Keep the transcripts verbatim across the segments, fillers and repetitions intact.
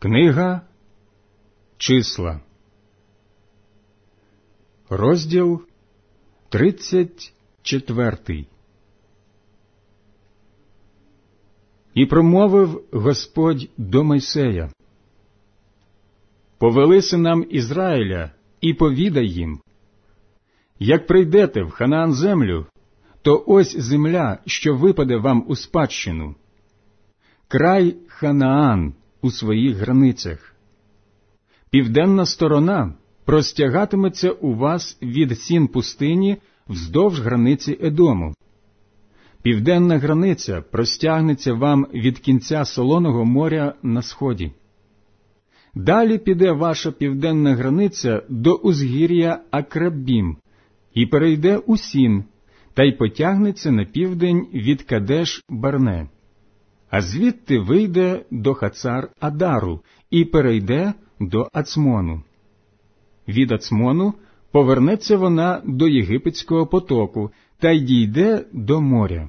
Книга Числа, розділ тридцять четвертий. І промовив Господь до Мойсея: «Повели синам Ізраїля і повідай їм: як прийдете в Ханаан землю, то ось земля, що випаде вам у спадщину, край Ханаан у своїх границях. Південна сторона простягатиметься у вас від сін пустині вздовж границі Едому. Південна границя простягнеться вам від кінця Солоного моря на сході. Далі піде ваша південна границя до узгір'я Акраббім і перейде у Сін, та й потягнеться на південь від Кадеш-Барне, а звідти вийде до Хацар-Адару і перейде до Ацмону. Від Ацмону повернеться вона до Єгипетського потоку та й дійде до моря.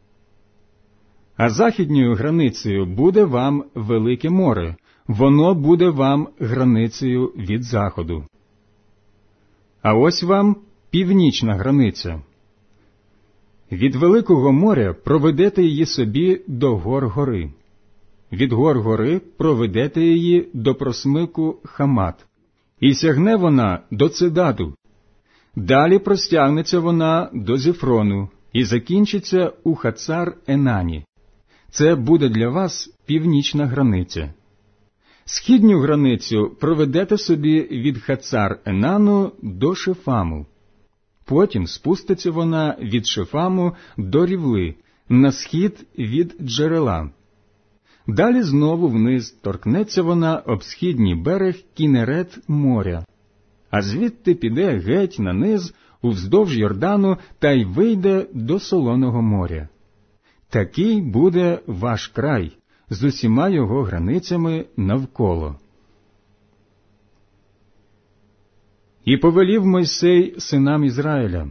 А західньою границею буде вам Велике море, воно буде вам границею від заходу. А ось вам північна границя. Від Великого моря проведете її собі до гор гори. Від гор гори проведете її до просмику Хамат. І сягне вона до Цедаду. Далі простягнеться вона до Зефрону і закінчиться у Хацар-Енані. Це буде для вас північна границя. Східню границю проведете собі від Хацар-Енану до Шефаму. Потім спуститься вона від Шефаму до Рівли, на схід від джерела. Далі знову вниз торкнеться вона об східній берег Кінерет моря, а звідти піде геть на низ уздовж Йордану та й вийде до Солоного моря. Такий буде ваш край з усіма його границями навколо. І повелів Мойсей синам Ізраїля: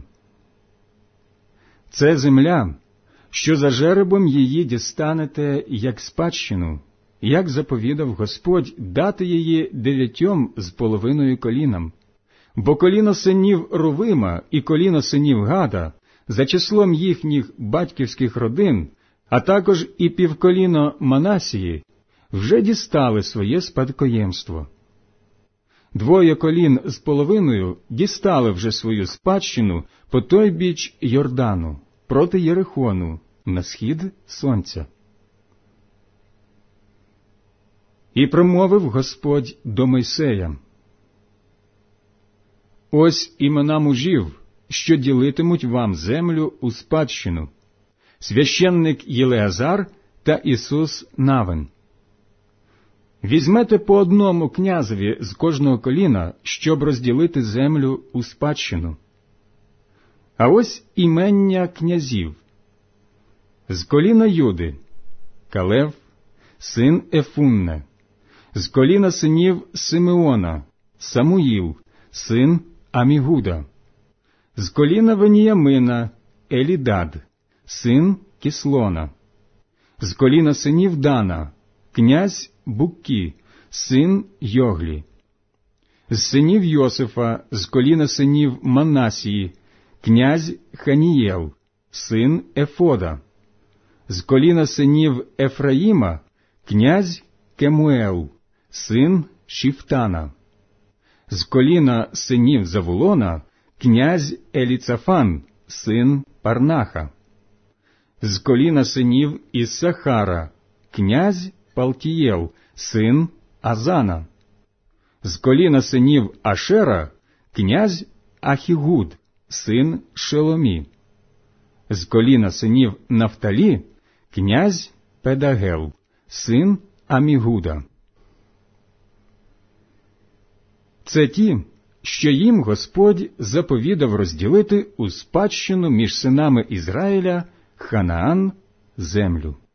це земля, що за жеребом її дістанете як спадщину, як заповідав Господь дати її дев'ятьом з половиною колінам. Бо коліно синів Рувима і коліно синів Гада, за числом їхніх батьківських родин, а також і півколіно Манасії, вже дістали своє спадкоємство. Двоє колін з половиною дістали вже свою спадщину по той біч Йордану, проти Єрихону, на схід сонця. І промовив Господь до Мойсея: ось імена мужів, що ділитимуть вам землю у спадщину: священник Єлеазар та Ісус Навин. Візьмете по одному князеві з кожного коліна, щоб розділити землю у спадщину. А ось імення князів. З коліна Юди – Калев, син Ефунне. З коліна синів Симеона – Самуїл, син Амігуда. З коліна Веніямина – Елідад, син Кіслона. З коліна синів Дана – князь Буккі, син Йоглі. З синів Йосифа, з коліна синів Манасії, князь Ханієл, син Ефода. З коліна синів Ефраїма, князь Кемуел, син Шіфтана. З коліна синів Завулона, князь Еліцафан, син Парнаха. З коліна синів Іссахара, князь Палтієл, син Азана. З коліна синів Ашера, князь Ахігуд, син Шеломі. З коліна синів Нафталі, князь Педагел, син Амігуда. Це ті, що їм Господь заповідав розділити у спадщину між синами Ізраїля Ханаан землю.